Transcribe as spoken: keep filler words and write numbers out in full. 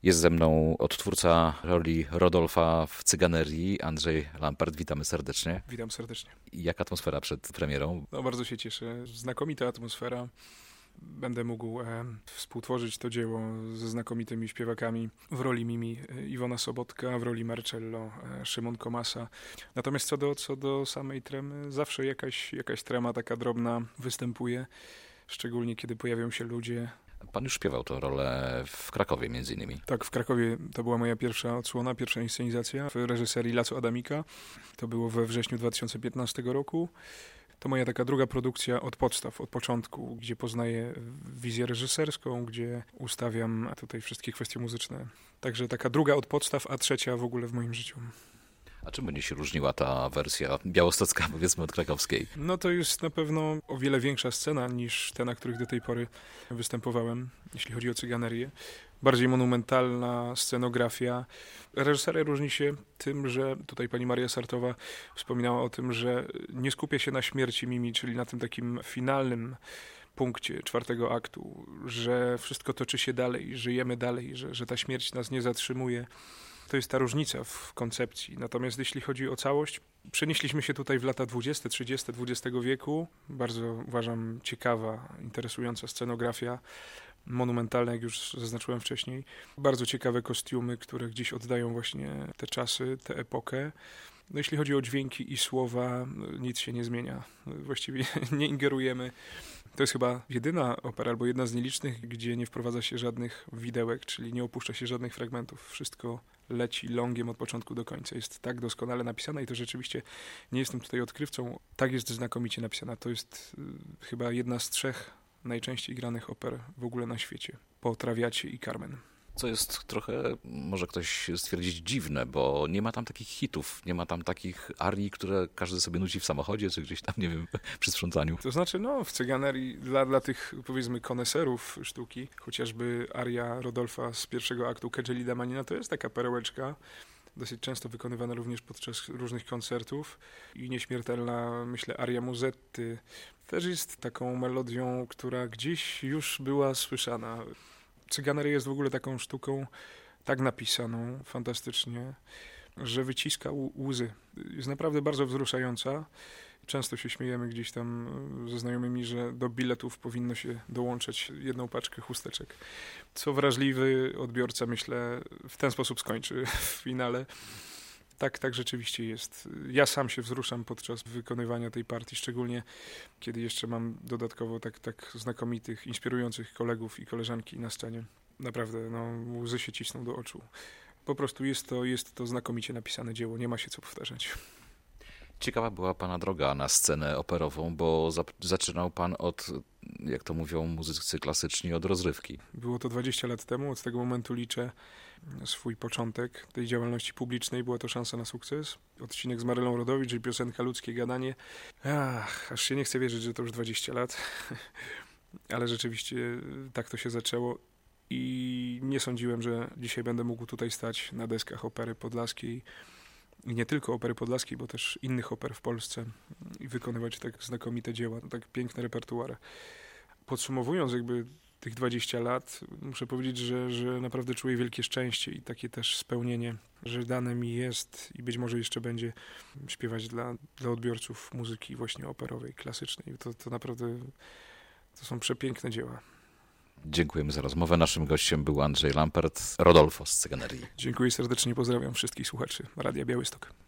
Jest ze mną odtwórca roli Rodolfa w Cyganerii, Andrzej Lampert. Witamy serdecznie. Witam serdecznie. Jak atmosfera przed premierą? No, bardzo się cieszę. Znakomita atmosfera. Będę mógł e, współtworzyć to dzieło ze znakomitymi śpiewakami w roli Mimi e, Iwona Sobotka, w roli Marcello e, Szymon Komasa. Natomiast co do, co do samej tremy, zawsze jakaś, jakaś trema taka drobna występuje, szczególnie kiedy pojawią się ludzie. Pan już śpiewał tę rolę w Krakowie między innymi. Tak, w Krakowie to była moja pierwsza odsłona, pierwsza inscenizacja w reżyserii Laco Adamika. To było we wrześniu dwa tysiące piętnastego roku. To moja taka druga produkcja od podstaw, od początku, gdzie poznaję wizję reżyserską, gdzie ustawiam tutaj wszystkie kwestie muzyczne. Także taka druga od podstaw, a trzecia w ogóle w moim życiu. A czym będzie się różniła ta wersja białostocka, powiedzmy, od krakowskiej? No to jest na pewno o wiele większa scena niż te, na których do tej pory występowałem, jeśli chodzi o Cyganerię. Bardziej monumentalna scenografia. Reżyseria różni się tym, że tutaj pani Maria Sartowa wspominała o tym, że nie skupia się na śmierci Mimi, czyli na tym takim finalnym punkcie czwartego aktu, że wszystko toczy się dalej, żyjemy dalej, że, że ta śmierć nas nie zatrzymuje. To jest ta różnica w koncepcji. Natomiast jeśli chodzi o całość, przenieśliśmy się tutaj w lata dwudzieste, trzydzieste dwudziestego wieku. Bardzo uważam ciekawa, interesująca scenografia, monumentalna, jak już zaznaczyłem wcześniej. Bardzo ciekawe kostiumy, które gdzieś oddają właśnie te czasy, tę epokę. No jeśli chodzi o dźwięki i słowa, nic się nie zmienia. Właściwie nie ingerujemy. To jest chyba jedyna opera, albo jedna z nielicznych, gdzie nie wprowadza się żadnych widełek, czyli nie opuszcza się żadnych fragmentów. Wszystko leci longiem od początku do końca. Jest tak doskonale napisane i to rzeczywiście, nie jestem tutaj odkrywcą, tak jest znakomicie napisana. To jest y, chyba jedna z trzech najczęściej granych oper w ogóle na świecie, po Traviacie i Carmen. Co jest trochę, może ktoś stwierdzić, dziwne, bo nie ma tam takich hitów, nie ma tam takich arii, które każdy sobie nudzi w samochodzie, czy gdzieś tam, nie wiem, przy sprzątaniu. To znaczy, no, w Cyganerii dla, dla tych, powiedzmy, koneserów sztuki, chociażby aria Rodolfa z pierwszego aktu Che gelida manina, to jest taka perełeczka, dosyć często wykonywana również podczas różnych koncertów i nieśmiertelna, myślę, aria Musetty też jest taką melodią, która gdzieś już była słyszana. Cyganeria jest w ogóle taką sztuką tak napisaną fantastycznie, że wyciska łzy. Jest naprawdę bardzo wzruszająca. Często się śmiejemy gdzieś tam ze znajomymi, że do biletów powinno się dołączyć jedną paczkę chusteczek. Co wrażliwy odbiorca, myślę, w ten sposób skończy w finale. Tak, tak rzeczywiście jest. Ja sam się wzruszam podczas wykonywania tej partii, szczególnie kiedy jeszcze mam dodatkowo tak, tak znakomitych, inspirujących kolegów i koleżanki na scenie. Naprawdę, no, łzy się cisną do oczu. Po prostu jest to, jest to znakomicie napisane dzieło, nie ma się co powtarzać. Ciekawa była pana droga na scenę operową, bo za, zaczynał pan od, jak to mówią muzycy klasyczni, od rozrywki. Było to dwadzieścia lat temu, od tego momentu liczę swój początek tej działalności publicznej. Była to szansa na sukces. Odcinek z Marylą Rodowicz i piosenka Ludzkie gadanie. Ach, aż się nie chce wierzyć, że to już dwadzieścia lat. Ale rzeczywiście tak to się zaczęło. I nie sądziłem, że dzisiaj będę mógł tutaj stać na deskach Opery Podlaskiej. I nie tylko Opery Podlaskiej, bo też innych oper w Polsce i wykonywać tak znakomite dzieła, tak piękne repertuary. Podsumowując jakby tych dwadzieścia lat, muszę powiedzieć, że, że naprawdę czuję wielkie szczęście i takie też spełnienie, że dane mi jest i być może jeszcze będzie śpiewać dla, dla odbiorców muzyki właśnie operowej, klasycznej. To, to naprawdę to są przepiękne dzieła. Dziękujemy za rozmowę. Naszym gościem był Andrzej Lampert, Rodolfo z Cyganerii. Dziękuję serdecznie, pozdrawiam wszystkich słuchaczy Radia Białystok.